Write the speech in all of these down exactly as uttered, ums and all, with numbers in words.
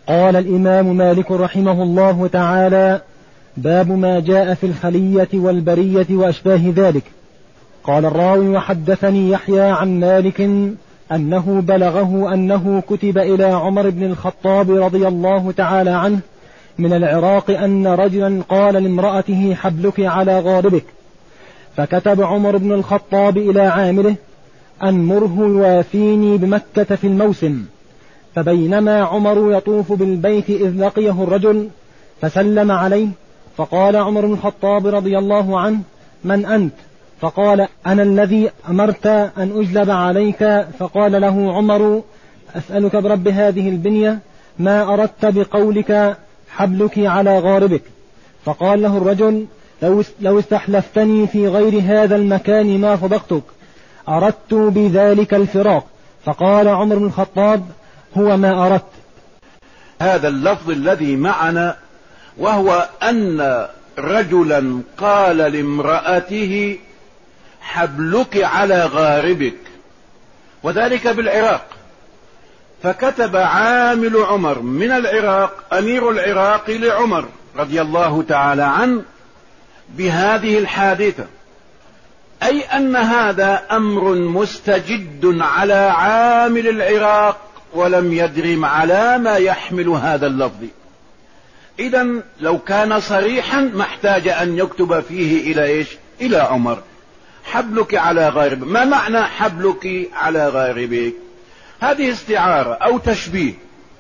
قال الإمام مالك رحمه الله تعالى: باب ما جاء في الخلية والبرية وأشباه ذلك. قال الراوي: وحدثني يحيى عن مالك أنه بلغه أنه كتب إلى عمر بن الخطاب رضي الله تعالى عنه من العراق أن رجلا قال لامرأته: حبلك على غاربك. فكتب عمر بن الخطاب إلى عامله: أنمره يوافيني بمكة في الموسم. فبينما عمر يطوف بالبيت إذ لقيه الرجل فسلم عليه، فقال عمر بن الخطاب رضي الله عنه: من أنت؟ فقال: أنا الذي أمرت أن أجلب عليك. فقال له عمر: أسألك برب هذه البنية ما أردت بقولك حبلك على غاربك؟ فقال له الرجل: لو استحلفتني في غير هذا المكان ما صدقتك، أردت بذلك الفراق. فقال عمر بن الخطاب: هو ما أردت. هذا اللفظ الذي معنا، وهو أن رجلا قال لامرأته: حبلك على غاربك، وذلك بالعراق. فكتب عامل عمر من العراق أمير العراق لعمر رضي الله تعالى عنه بهذه الحادثة، أي أن هذا أمر مستجد على عامل العراق ولم يدرم على ما يحمل هذا اللفظ. إذن لو كان صريحا ما احتاج أن يكتب فيه إلى إيش؟ إلى عمر: حبلك على غاربك. ما معنى حبلك على غاربك؟ هذه استعارة أو تشبيه.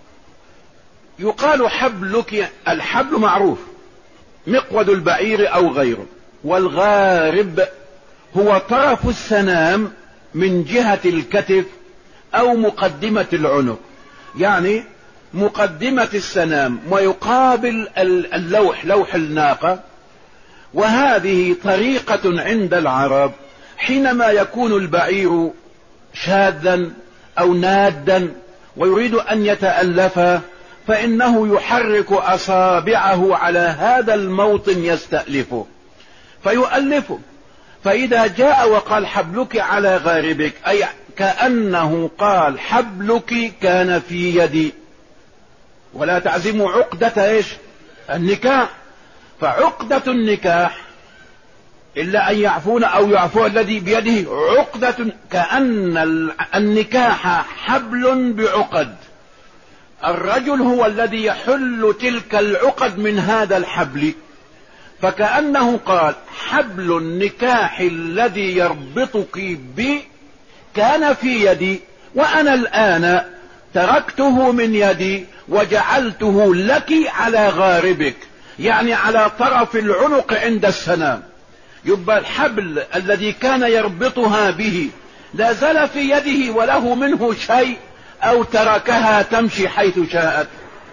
يقال حبلك، الحبل معروف، مقود البعير أو غيره، والغارب هو طرف السنام من جهة الكتف أو مقدمة العنق، يعني مقدمة السنام ويقابل اللوح، لوح الناقة. وهذه طريقة عند العرب حينما يكون البعير شاذا أو نادا ويريد أن يتألف، فإنه يحرك أصابعه على هذا الموطن يستألفه فيؤلفه. فإذا جاء وقال حبلك على غاربك، أي كأنه قال حبلك كان في يدي، ولا تعزموا عقدة إيش؟ النكاح. فعقدة النكاح إلا أن يعفون أو يعفو الذي بيده عقدة، كأن النكاح حبل بعقد، الرجل هو الذي يحل تلك العقد من هذا الحبل. فكأنه قال: حبل النكاح الذي يربطك بي كان في يدي، وأنا الآن تركته من يدي وجعلته لك على غاربك، يعني على طرف العنق عند السنام. يبقى الحبل الذي كان يربطها به لا زال في يده وله منه شيء، أو تركها تمشي حيث شاءت.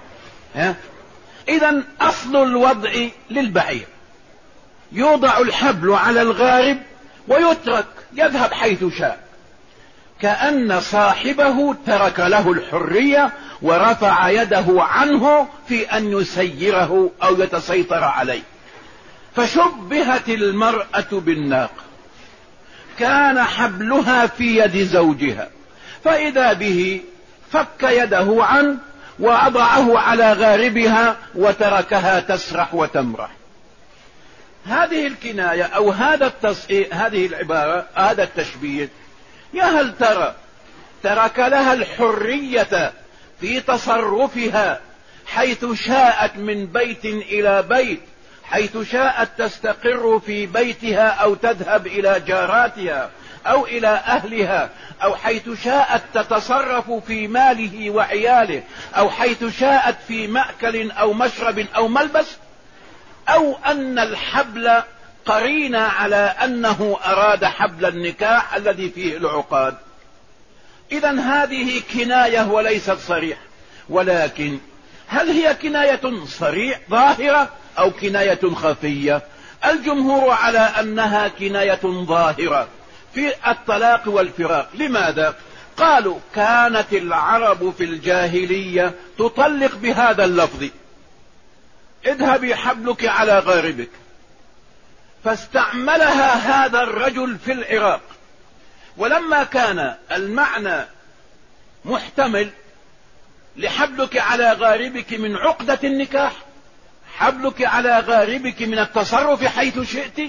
إذن أصل الوضع للبعير، يوضع الحبل على الغارب ويترك يذهب حيث شاء، كأن صاحبه ترك له الحرية ورفع يده عنه في أن يسيره أو يتسيطر عليه. فشبهت المرأة بالناقة، كان حبلها في يد زوجها، فإذا به فك يده عنه وأضعه على غاربها وتركها تسرح وتمرح. هذه الكناية أو هذا التصحيح، هذه العبارة، هذا التشبيه، يا هل ترى ترك لها الحرية في تصرفها حيث شاءت من بيت إلى بيت، حيث شاءت تستقر في بيتها أو تذهب إلى جاراتها أو إلى أهلها، أو حيث شاءت تتصرف في ماله وعياله، أو حيث شاءت في مأكل أو مشرب أو ملبس، أو أن الحبل قرين على أنه أراد حبل النكاح الذي فيه العقاد. إذن هذه كناية وليست صريح. ولكن هل هي كناية صريح ظاهرة أو كناية خفية؟ الجمهور على أنها كناية ظاهرة في الطلاق والفراق. لماذا؟ قالوا كانت العرب في الجاهلية تطلق بهذا اللفظ: اذهبي حبلك على غاربك. فاستعملها هذا الرجل في العراق، ولما كان المعنى محتمل لحبلك على غاربك من عقدة النكاح، حبلك على غاربك من التصرف حيث شئت،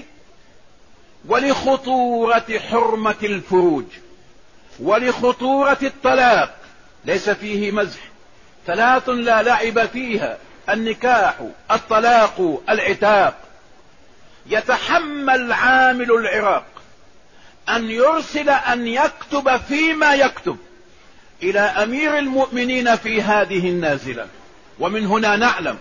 ولخطورة حرمة الفروج، ولخطورة الطلاق، ليس فيه مزح، ثلاث لا لعب فيها: النكاح، الطلاق، العتاق. يتحمل عامل العراق أن يرسل أن يكتب فيما يكتب إلى أمير المؤمنين في هذه النازلة. ومن هنا نعلم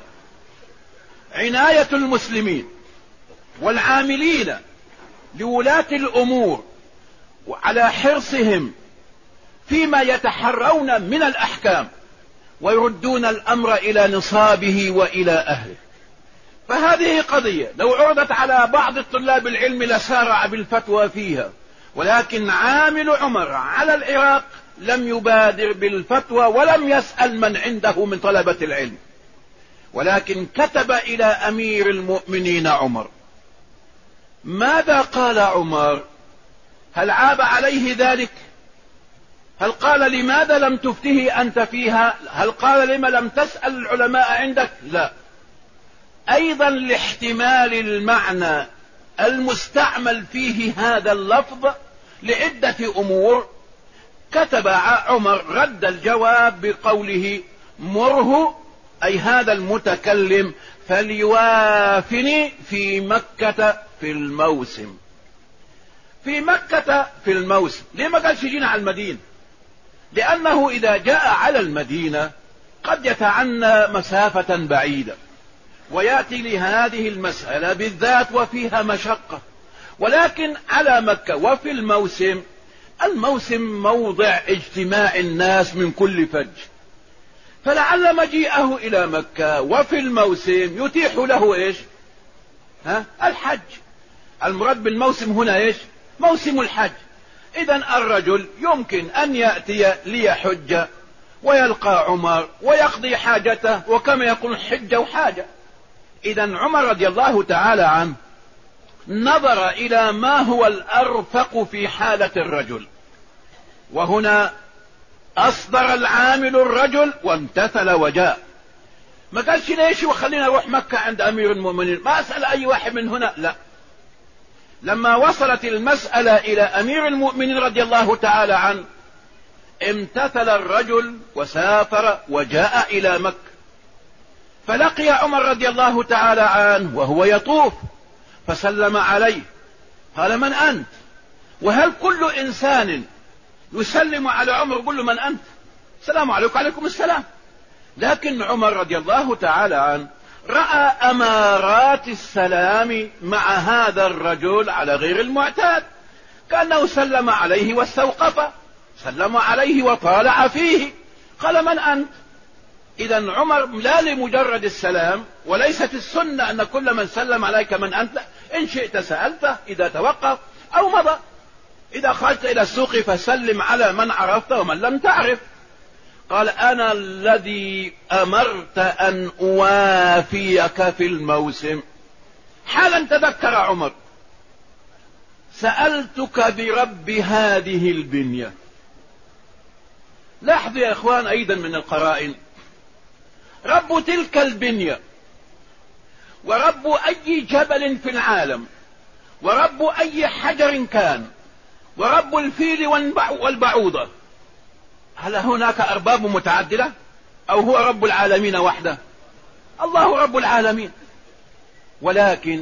عناية المسلمين والعاملين لولاة الأمور وعلى حرصهم فيما يتحرون من الأحكام ويردون الأمر إلى نصابه وإلى أهله. فهذه قضية لو عرضت على بعض الطلاب العلم لسارع بالفتوى فيها، ولكن عامل عمر على العراق لم يبادر بالفتوى ولم يسأل من عنده من طلبة العلم، ولكن كتب إلى أمير المؤمنين عمر. ماذا قال عمر؟ هل عاب عليه ذلك؟ هل قال لماذا لم تفته أنت فيها؟ هل قال لما لم تسأل العلماء عندك؟ لا. أيضا لاحتمال المعنى المستعمل فيه هذا اللفظ لعدة أمور، كتب عمر رد الجواب بقوله: مره، أي هذا المتكلم، فليوافني في مكة في الموسم. في مكة في الموسم، ليه ما قالش جينا على المدينة؟ لأنه إذا جاء على المدينة قد يتعنى مسافة بعيدة ويأتي لهذه المسألة بالذات وفيها مشقة، ولكن على مكة وفي الموسم، الموسم موضع اجتماع الناس من كل فج، فلعل مجيئه إلى مكة وفي الموسم يتيح له إيش؟ ها؟ الحج. المراد بالموسم هنا إيش؟ موسم الحج. إذن الرجل يمكن أن يأتي ليحج ويلقى عمر ويقضي حاجته، وكما يقول حجة وحاجة. إذن عمر رضي الله تعالى عنه نظر إلى ما هو الأرفق في حالة الرجل، وهنا أصدر العامل الرجل وامتثل وجاء. ما قالش ليش وخلينا نروح مكة عند أمير المؤمنين، ما أسأل أي واحد من هنا، لا. لما وصلت المسألة إلى أمير المؤمنين رضي الله تعالى عنه امتثل الرجل وسافر وجاء إلى مكة، فلقي عمر رضي الله تعالى عنه وهو يطوف فسلم عليه، قال: من أنت؟ وهل كل إنسان يسلم على عمر يقول له من أنت؟ السلام عليكم. عليكم السلام. لكن عمر رضي الله تعالى عنه رأى أمارات السلام مع هذا الرجل على غير المعتاد، كأنه سلم عليه واستوقف، سلم عليه وطالع فيه، قال: من أنت؟ إذن عمر لا لمجرد السلام، وليست السنة أن كل من سلم عليك من أنت، إن شئت سألته إذا توقف أو مضى. إذا خرجت إلى السوق فسلم على من عرفت ومن لم تعرف. قال: أنا الذي أمرت أن أوافيك في الموسم. حالا تذكر عمر: سألتك برب هذه البنية. لاحظوا يا إخوان أيضا من القرائن، رب تلك البنية ورب أي جبل في العالم ورب أي حجر كان ورب الفيل والبعوضة، هل هناك أرباب متعددة أو هو رب العالمين وحده؟ الله رب العالمين. ولكن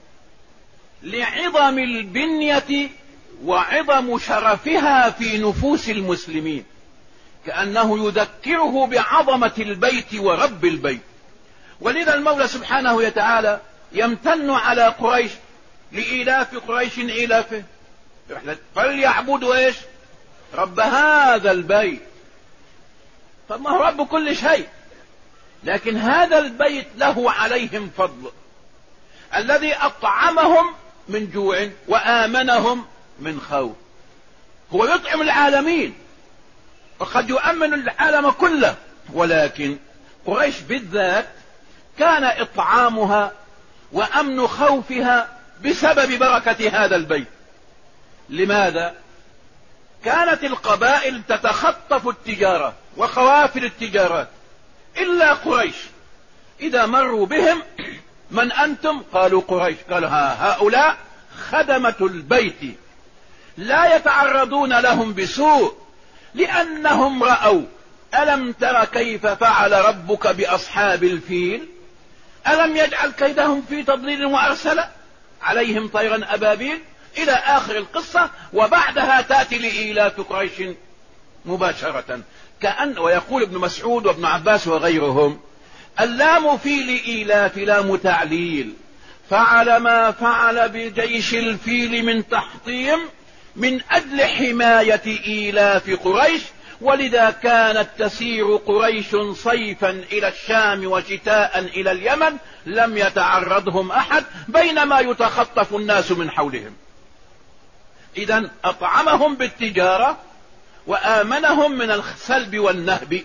لعظم البنية وعظم شرفها في نفوس المسلمين كأنه يذكره بعظمة البيت ورب البيت، ولذا المولى سبحانه وتعالى يمتن على قريش لإيلاف قريش إيلافه فليعبدوا إيش؟ رب هذا البيت. طب ما هو رب كل شيء، لكن هذا البيت له عليهم فضل، الذي أطعمهم من جوع وآمنهم من خوف. هو يطعم العالمين وقد يؤمن العالم كله، ولكن قريش بالذات كان إطعامها وأمن خوفها بسبب بركة هذا البيت. لماذا؟ كانت القبائل تتخطف التجارة وخوافل التجارات إلا قريش. إذا مروا بهم: من أنتم؟ قالوا قريش. قال: ها هؤلاء خدمة البيت لا يتعرضون لهم بسوء، لأنهم رأوا: ألم تر كيف فعل ربك بأصحاب الفيل؟ ألم يجعل كيدهم في تضليل وأرسل عليهم طيرا أبابيل، إلى آخر القصة. وبعدها تأتي لإيلاف قريش مباشرة. كأن ويقول ابن مسعود وابن عباس وغيرهم: اللام في لإيلاف لام تعليل، فعل ما فعل بجيش الفيل من تحطيم من أجل حماية إيلاف قريش، ولذا كانت تسير قريش صيفا إلى الشام وشتاء إلى اليمن، لم يتعرضهم أحد، بينما يتخطف الناس من حولهم. إذن أطعمهم بالتجارة وآمنهم من السلب والنهب.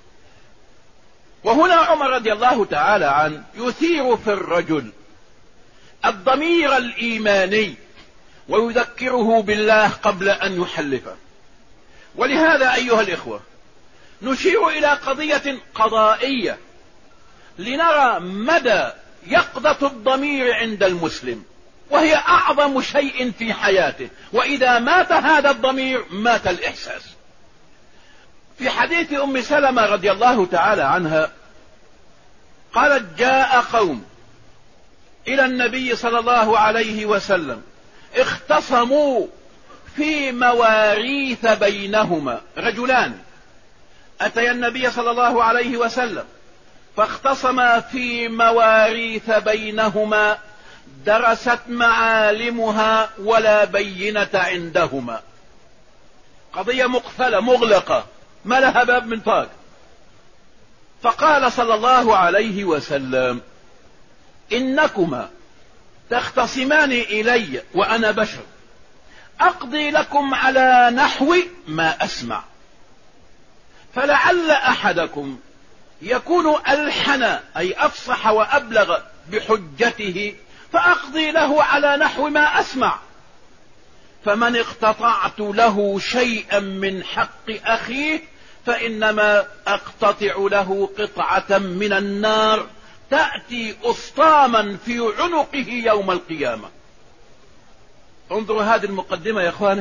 وهنا عمر رضي الله تعالى عنه يثير في الرجل الضمير الإيماني ويذكره بالله قبل أن يحلفه. ولهذا أيها الإخوة نشير إلى قضية قضائية لنرى مدى يقظة الضمير عند المسلم، وهي أعظم شيء في حياته. وإذا مات هذا الضمير مات الإحساس. في حديث أم سلمة رضي الله تعالى عنها قالت: جاء قوم إلى النبي صلى الله عليه وسلم اختصموا في مواريث بينهما. رجلان أتيا النبي صلى الله عليه وسلم فاختصما في مواريث بينهما درست معالمها ولا بينة عندهما. قضية مقفلة مغلقة ما لها باب من طاق. فقال صلى الله عليه وسلم: إنكما تختصمان إلي وأنا بشر، أقضي لكم على نحو ما أسمع، فلعل أحدكم يكون ألحن أي أفصح وأبلغ بحجته، فأقضي له على نحو ما أسمع، فمن اقتطعت له شيئا من حق أخيه فإنما أقتطع له قطعة من النار تأتي أسطاما في عنقه يوم القيامة. انظروا هذه المقدمة يا اخواني.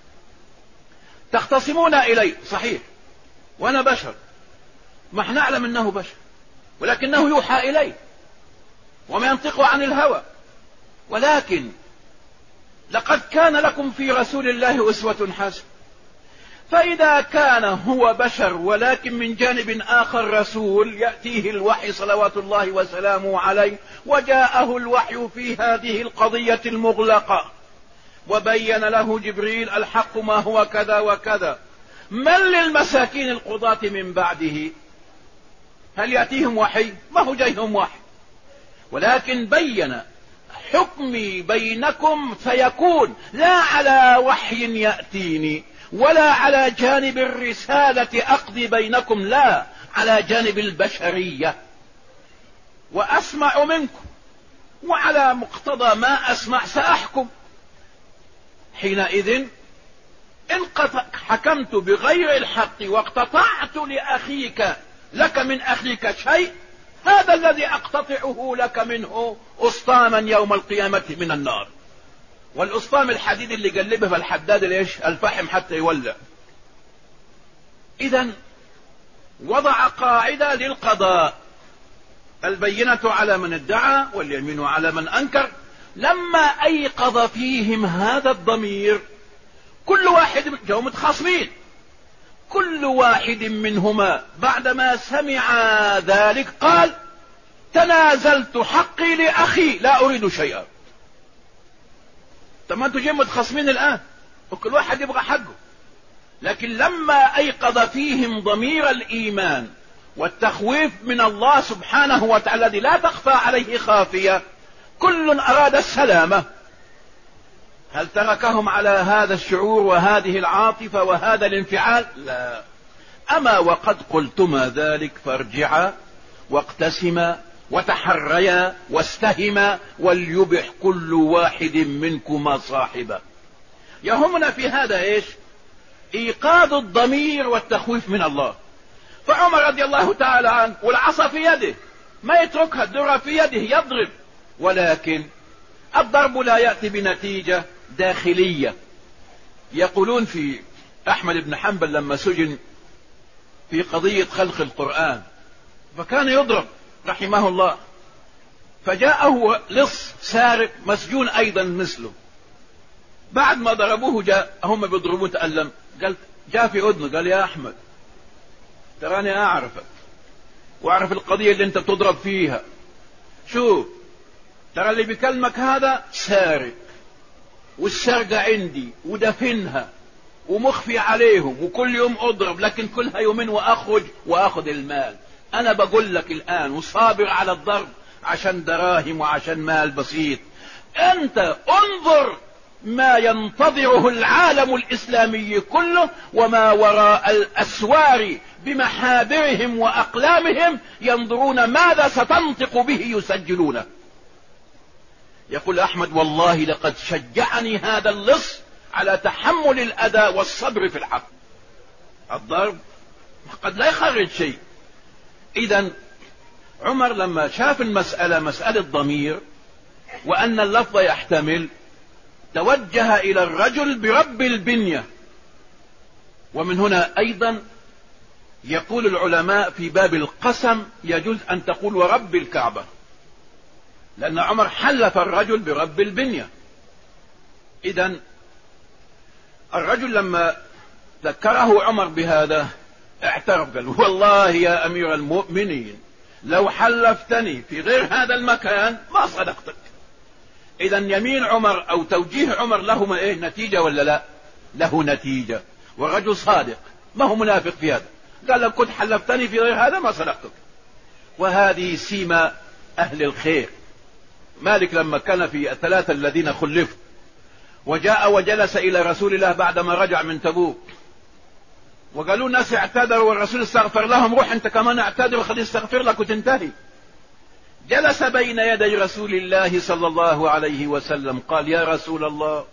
تختصمون إلي صحيح وأنا بشر، ما احنا نعلم أنه بشر، ولكنه يوحى إلي وما ينطق عن الهوى. ولكن لقد كان لكم في رسول الله أسوة حسنة. فإذا كان هو بشر ولكن من جانب آخر رسول يأتيه الوحي صلوات الله وسلامه عليه، وجاءه الوحي في هذه القضية المغلقة وبين له جبريل الحق ما هو كذا وكذا، من للمساكين القضاة من بعده؟ هل يأتيهم وحي؟ ما هو جايهم وحي، ولكن بين حكمي بينكم فيكون لا على وحي يأتيني ولا على جانب الرسالة أقضي بينكم، لا، على جانب البشرية، وأسمع منكم وعلى مقتضى ما أسمع سأحكم. حينئذ إن حكمت بغير الحق واقتطعت لأخيك لك من أخيك شيء، هذا الذي أقتطعه لك منه أسطاما يوم القيامة من النار. والأسطام الحديد اللي قلبه في الحداد ليش الفحم حتى يولع. إذن وضع قاعدة للقضاء: البينة على من ادعى واليمين على من أنكر. لما أيقظ فيهم هذا الضمير كل واحد جو متخاصمين، كل واحد منهما بعدما سمع ذلك قال: تنازلت حقي لأخي لا أريد شيئا. طب ما انتوا جايين متخاصمين الآن وكل واحد يبغى حقه. لكن لما أيقظ فيهم ضمير الإيمان والتخويف من الله سبحانه وتعالى الذي لا تخفى عليه خافية، كل أراد السلامة. هل تركهم على هذا الشعور وهذه العاطفة وهذا الانفعال؟ لا. أما وقد قلتما ذلك فارجعا واقتسما وتحريا واستهما وليبح كل واحد منكما صاحبه. يهمنا في هذا ايش؟ ايقاظ الضمير والتخويف من الله. فعمر رضي الله تعالى عنه والعصا في يده ما يتركها، الدرة في يده يضرب، ولكن الضرب لا يأتي بنتيجة داخلية. يقولون في أحمد بن حنبل لما سجن في قضية خلق القرآن فكان يضرب رحمه الله، فجاءه لص سارق مسجون أيضا مثله، بعد ما ضربوه جاء هم بيضربوه تألم، قال جاء في أذنه قال يا أحمد تراني أعرفك وأعرف القضية اللي أنت بتضرب فيها، شوف ترى اللي بيكلمك هذا سارق والسرقة عندي ودفنها ومخفي عليهم وكل يوم أضرب، لكن كلها يومين وأخرج وأخذ المال. أنا بقول لك الآن وصابر على الضرب عشان دراهم وعشان مال بسيط. أنت انظر ما ينتظره العالم الإسلامي كله وما وراء الأسوار بمحابرهم وأقلامهم، ينظرون ماذا ستنطق به يسجلونه. يقول أحمد والله لقد شجعني هذا اللص على تحمل الأذى والصبر في الحق. الضرب قد لا يخرج شيء. إذن عمر لما شاف المسألة مسألة ضمير وأن اللفظ يحتمل توجه إلى الرجل برب البنية. ومن هنا أيضا يقول العلماء في باب القسم يجوز أن تقول ورب الكعبة، لأن عمر حلف الرجل برب البنية. إذن الرجل لما ذكره عمر بهذا اعترف قال والله يا أمير المؤمنين لو حلفتني في غير هذا المكان ما صدقتك. إذن يمين عمر أو توجيه عمر له إيه نتيجة ولا لا؟ له نتيجة، والرجل صادق ما هو منافق في هذا، قال لو كنت حلفتني في غير هذا ما صدقتك. وهذه سيمة أهل الخير. مالك لما كان في الثلاثة الذين خلفوا وجاء وجلس إلى رسول الله بعدما رجع من تبوك وقالوا الناس اعتذروا والرسول استغفر لهم، روح انت كمان اعتذر وخلي استغفر لك وتنتهي. جلس بين يدي رسول الله صلى الله عليه وسلم قال يا رسول الله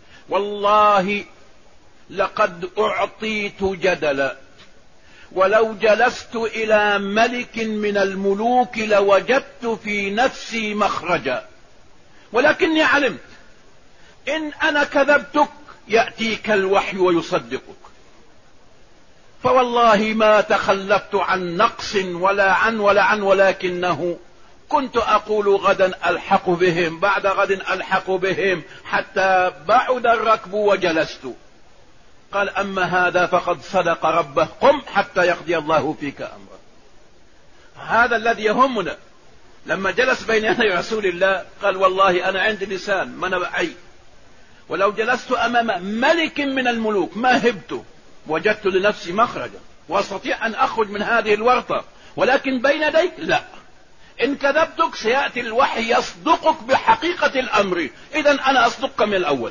والله لقد أعطيت جدلا، ولو جلست إلى ملك من الملوك لوجدت في نفسي مخرجا، ولكني علمت إن أنا كذبتك يأتيك الوحي ويصدقك، فوالله ما تخلفت عن نقص ولا عن ولا عن ولكنه كنت أقول غدا ألحق بهم بعد غد ألحق بهم حتى بعد الركب وجلست. قال أما هذا فقد صدق ربه، قم حتى يقضي الله فيك أمره. هذا الذي يهمنا. لما جلس بين يدي رسول الله قال والله أنا عندي لسان ما أنا بعي، ولو جلست أمام ملك من الملوك ما هبته وجدت لنفسي مخرجا واستطيع أن أخرج من هذه الورطة، ولكن بين يديك لا، إن كذبتك سيأتي الوحي يصدقك بحقيقة الأمر، إذن أنا أصدقك من الأول.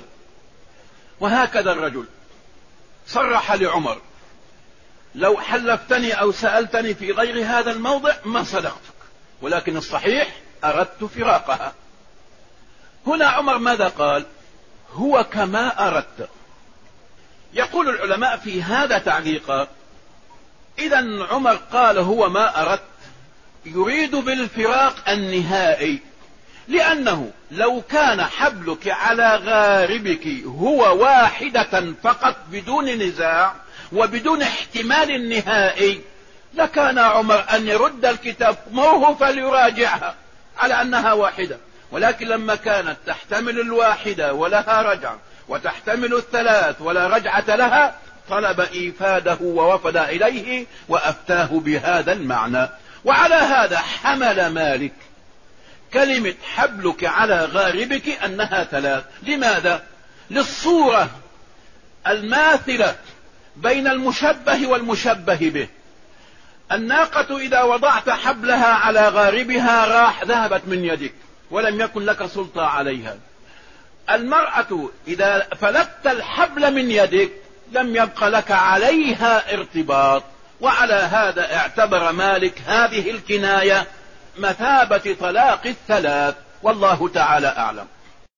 وهكذا الرجل صرح لعمر لو حلفتني أو سألتني في غير هذا الموضع ما صدقتك، ولكن الصحيح أردت فراقها. هنا عمر ماذا قال؟ هو كما أردت. يقول العلماء في هذا تعليقا إذن عمر قال هو ما أردت يريد بالفراق النهائي، لأنه لو كان حبلك على غاربك هو واحدة فقط بدون نزاع وبدون احتمال النهائي لكان عمر أن يرد الكتاب موه فليراجعها على أنها واحدة، ولكن لما كانت تحتمل الواحدة ولها رجعة وتحتمل الثلاث ولا رجعة لها طلب إيفاده ووفد إليه وأفتاه بهذا المعنى. وعلى هذا حمل مالك كلمة حبلك على غاربك أنها ثلاث. لماذا؟ للصورة الماثلة بين المشبه والمشبه به. الناقة إذا وضعت حبلها على غاربها راح ذهبت من يدك ولم يكن لك سلطة عليها. المرأة إذا فلت الحبل من يدك لم يبق لك عليها ارتباط. وعلى هذا اعتبر مالك هذه الكناية مثابة طلاق الثلاث، والله تعالى أعلم.